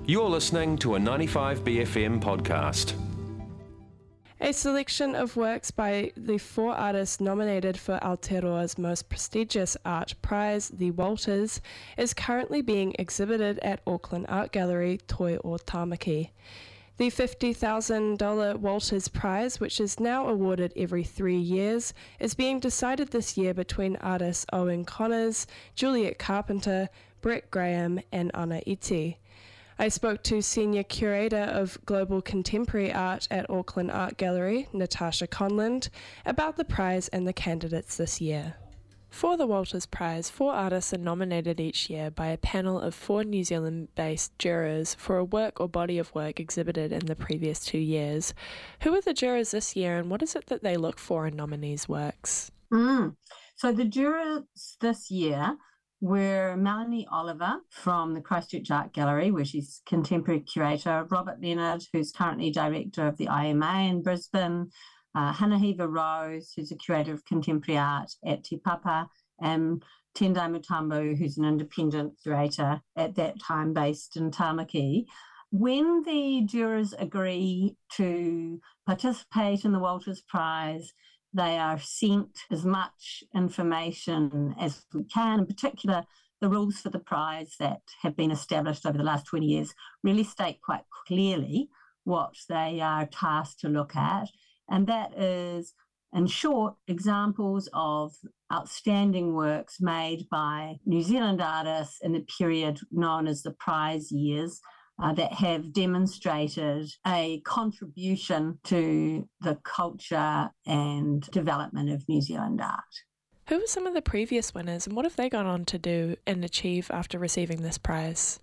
You're listening to a 95BFM podcast. A selection of works by the 4 artists nominated for Aotearoa's most prestigious art prize, the Walters, is currently being exhibited at Auckland Art Gallery, Toi o Tāmaki. The $50,000 Walters Prize, which is now awarded every 3 years, is being decided this year between artists Owen Connors, Juliet Carpenter, Brett Graham, and Ana Iti. I spoke to Senior Curator of Global Contemporary Art at Auckland Art Gallery, Natasha Conlon, about the prize and the candidates this year. For the Walters Prize, 4 artists are nominated each year by a panel of 4 New Zealand-based jurors for a work or body of work exhibited in the previous 2 years. Who are the jurors this year, and what is it that they look for in nominees' works? So the jurors this year were Melanie Oliver from the Christchurch Art Gallery, where she's contemporary curator, Robert Leonard, who's currently director of the IMA in Brisbane, Hanahiva Rose, who's a curator of contemporary art at Te Papa, and Tendai Mutambu, who's an independent curator at that time based in Tāmaki. When the jurors agree to participate in the Walters Prize, they are sent as much information as we can. In particular, the rules for the prize that have been established over the last 20 years really state quite clearly what they are tasked to look at. And that is, in short, examples of outstanding works made by New Zealand artists in the period known as the prize years, that have demonstrated a contribution to the culture and development of New Zealand art. Who were some of the previous winners, and what have they gone on to do and achieve after receiving this prize?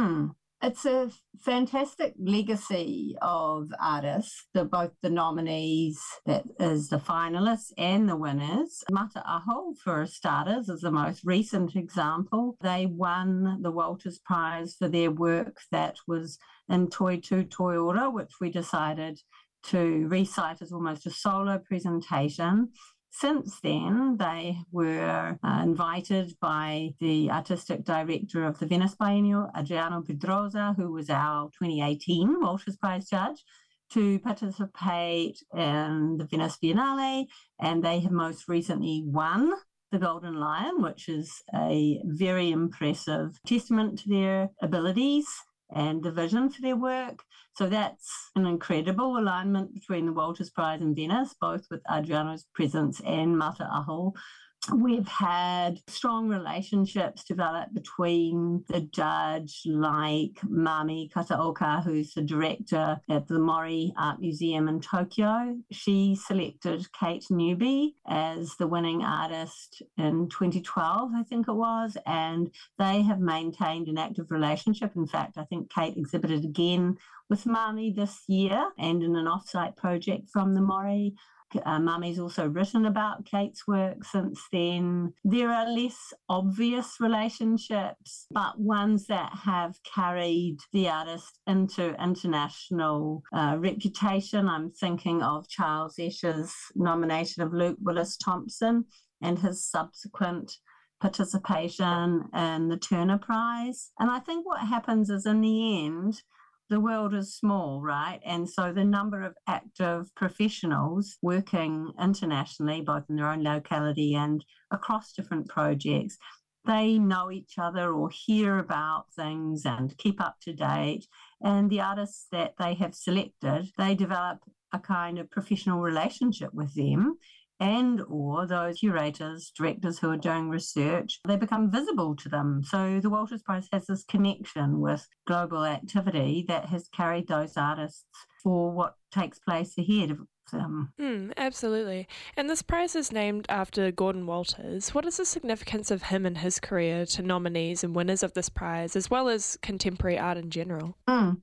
It's a fantastic legacy of artists, both the nominees, that is the finalists, and the winners. Mata Aho, for starters, is the most recent example. They won the Walters Prize for their work that was in Toi Tu Toi Ora, which we decided to recite as almost a solo presentation. Since then, they were invited by the artistic director of the Venice Biennial, Adriano Pedrosa, who was our 2018 Walters Prize judge, to participate in the Venice Biennale, and they have most recently won the Golden Lion, which is a very impressive testament to their abilities and the vision for their work. So that's an incredible alignment between the Walters Prize and Venice, both with Adriano's presence and Mata Aho. We've had strong relationships develop between the judge, like Mami Kataoka, who's the director at the Mori Art Museum in Tokyo. She selected Kate Newby as the winning artist in 2012, I think it was, and they have maintained an active relationship. In fact, I think Kate exhibited again with Mami this year and in an off-site project from the Mori. Mami's also written about Kate's work since then. There are less obvious relationships, but ones that have carried the artist into international reputation. I'm thinking of Charles Escher's nomination of Luke Willis-Thompson and his subsequent participation in the Turner Prize. And I think what happens is, in the end, the world is small, right? And so the number of active professionals working internationally, both in their own locality and across different projects, they know each other or hear about things and keep up to date. And the artists that they have selected, they develop a kind of professional relationship with them, and or those curators, directors who are doing research, they become visible to them. So the Walters Prize has this connection with global activity that has carried those artists for what takes place ahead of them. Absolutely. And this prize is named after Gordon Walters. What is the significance of him and his career to nominees and winners of this prize, as well as contemporary art in general?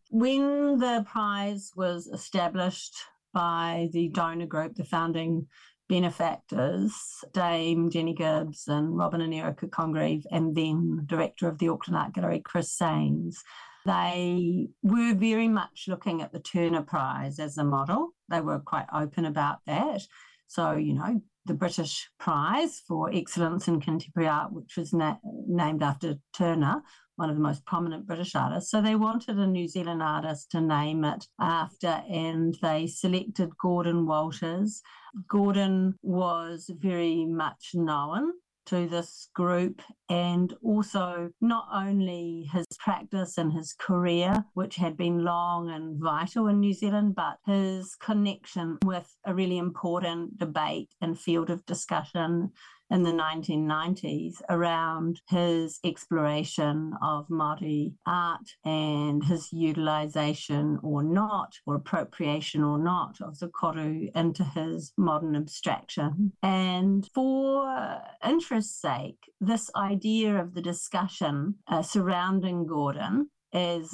When the prize was established by the donor group, the founding benefactors, Dame Jenny Gibbs and Robin and Erica Congreve, and then director of the Auckland Art Gallery, Chris Sains, they were very much looking at the Turner Prize as a model. They were quite open about that. So, the British Prize for Excellence in Contemporary Art, which was named after Turner, one of the most prominent British artists. So they wanted a New Zealand artist to name it after, and they selected Gordon Walters. Gordon was very much known to this group, and also not only his practice and his career, which had been long and vital in New Zealand, but his connection with a really important debate and field of discussion in the 1990s around his exploration of Māori art and his utilisation or not, or appropriation or not, of the koru into his modern abstraction. And for interest's sake, this idea of the discussion surrounding Gordon, as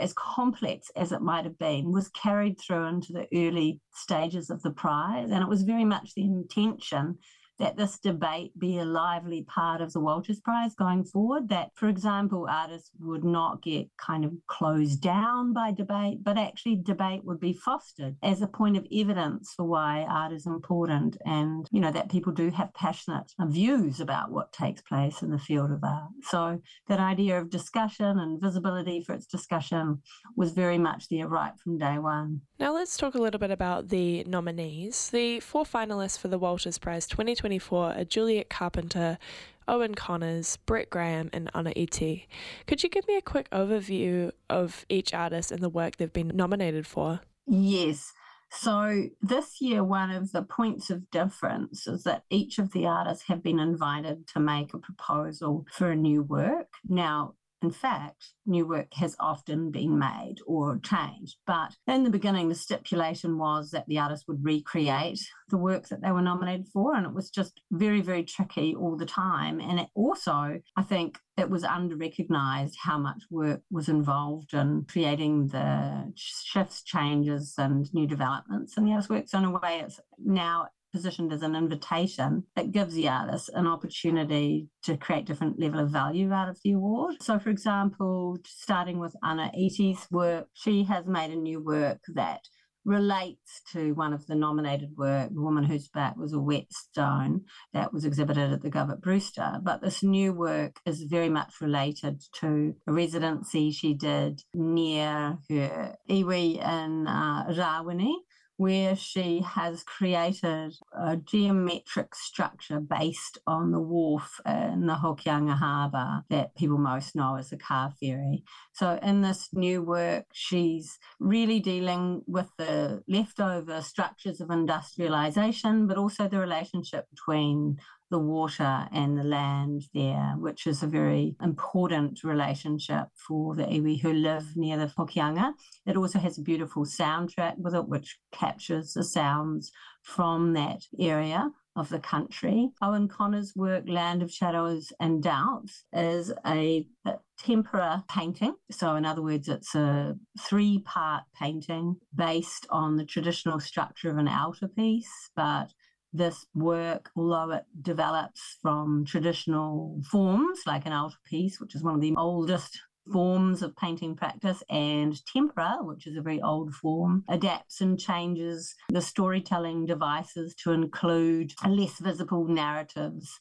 complex as it might have been, was carried through into the early stages of the prize. And it was very much the intention that this debate be a lively part of the Walters Prize going forward, that, for example, artists would not get kind of closed down by debate, but actually debate would be fostered as a point of evidence for why art is important, and, that people do have passionate views about what takes place in the field of art. So that idea of discussion and visibility for its discussion was very much there right from day one. Now let's talk a little bit about the nominees. The 4 finalists for the Walters Prize 2024 are Juliet Carpenter, Owen Connors, Brett Graham, and Ana Iti. Could you give me a quick overview of each artist and the work they've been nominated for? Yes. So this year, one of the points of difference is that each of the artists have been invited to make a proposal for a new work. Now, in fact, new work has often been made or changed, but in the beginning, the stipulation was that the artist would recreate the work that they were nominated for, and it was just very, very tricky all the time. And it also, I think, it was under-recognised how much work was involved in creating the shifts, changes, and new developments in the artist's work. So in a way, it's now positioned as an invitation that gives the artist an opportunity to create different level of value out of the award. So, for example, starting with Ana Iti's work, she has made a new work that relates to one of the nominated work, The Woman Whose Back Was a Whetstone, that was exhibited at the Gov at Brewster. But this new work is very much related to a residency she did near her iwi in Rawene, where she has created a geometric structure based on the wharf in the Hokianga Harbour that people most know as the car ferry. So in this new work, she's really dealing with the leftover structures of industrialisation, but also the relationship between the water and the land there, which is a very important relationship for the iwi who live near the Hokianga. It also has a beautiful soundtrack with it, which captures the sounds from that area of the country. Owen Connor's work, Land of Shadows and Doubts, is a tempera painting. So in other words, it's a 3-part painting based on the traditional structure of an altarpiece, but this work, although it develops from traditional forms like an altarpiece, which is one of the oldest forms of painting practice, and tempera, which is a very old form, adapts and changes the storytelling devices to include less visible narratives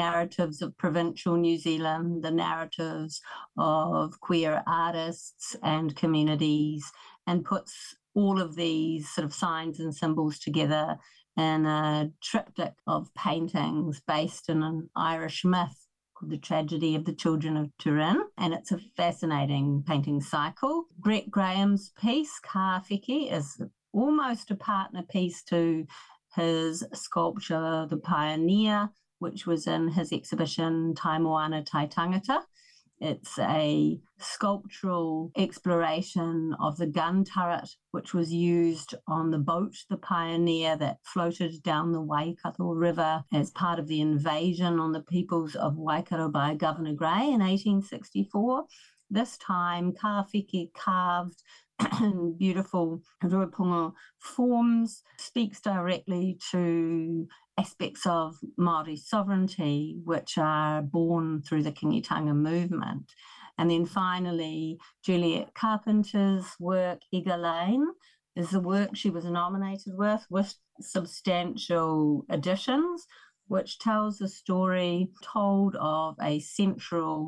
of provincial New Zealand, the narratives of queer artists and communities, and puts all of these sort of signs and symbols together in a triptych of paintings based in an Irish myth called The Tragedy of the Children of Turin. And it's a fascinating painting cycle. Brett Graham's piece, Ka Whiki, is almost a partner piece to his sculpture, The Pioneer, which was in his exhibition Tai Moana Tai Tangata. It's a sculptural exploration of the gun turret, which was used on the boat, the Pioneer, that floated down the Waikato River as part of the invasion on the peoples of Waikato by Governor Grey in 1864. This time, Ka Whiki, carved in beautiful ruapunga forms, speaks directly to aspects of Māori sovereignty, which are born through the Kingitanga movement. And then finally, Juliet Carpenter's work, Ega Lane, is the work she was nominated with substantial additions, which tells a story told of a central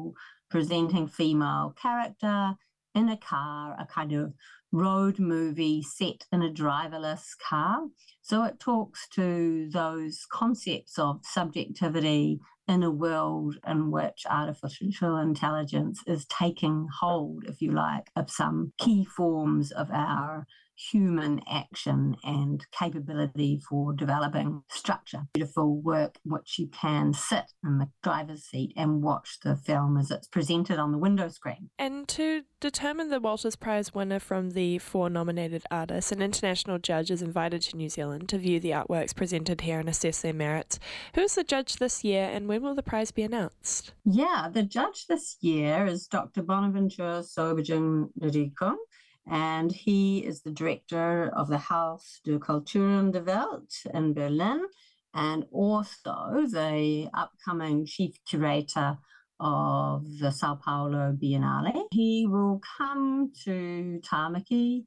presenting female character in a car, a kind of road movie set in a driverless car. So it talks to those concepts of subjectivity in a world in which artificial intelligence is taking hold, if you like, of some key forms of our human action and capability for developing structure. Beautiful work in which you can sit in the driver's seat and watch the film as it's presented on the window screen. And to determine the Walters Prize winner from the 4 nominated artists, an international judge is invited to New Zealand to view the artworks presented here and assess their merits. Who is the judge this year, and when will the prize be announced? Yeah, the judge this year is Dr. Bonaventure Sobojin Ndirikong, and he is the director of the Haus der Kulturen der Welt in Berlin, and also the upcoming chief curator of the Sao Paulo Biennale. He will come to Tamaki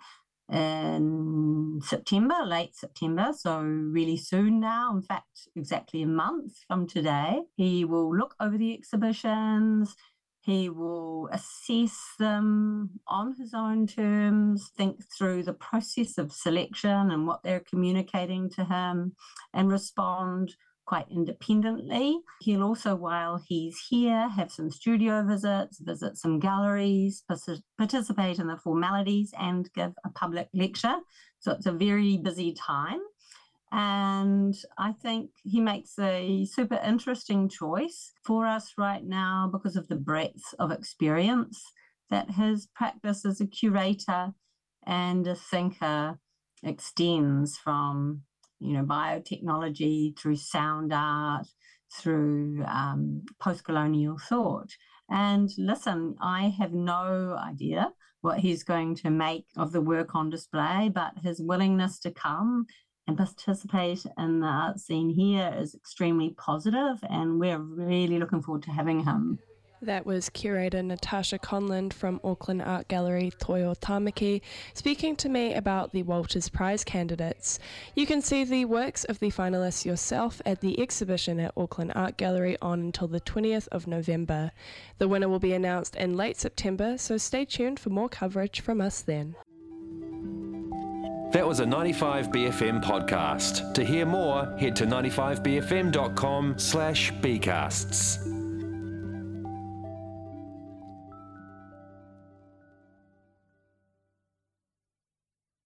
in September, late September, so really soon now, in fact, exactly a month from today. He will look over the exhibitions. He will assess them on his own terms, think through the process of selection and what they're communicating to him, and respond quite independently. He'll also, while he's here, have some studio visits, visit some galleries, participate in the formalities, and give a public lecture. So it's a very busy time. And I think he makes a super interesting choice for us right now because of the breadth of experience that his practice as a curator and a thinker extends from, biotechnology through sound art, through post-colonial thought. And listen, I have no idea what he's going to make of the work on display, but his willingness to come and participate in the art scene here is extremely positive, and we're really looking forward to having him. That was curator Natasha Conlon from Auckland Art Gallery Toyo Tamaki speaking to me about the Walters Prize candidates. You can see the works of the finalists yourself at the exhibition at Auckland Art Gallery on until the 20th of November. The winner will be announced in late September, so stay tuned for more coverage from us then. That was a 95BFM podcast. To hear more, head to 95bfm.com/bcasts.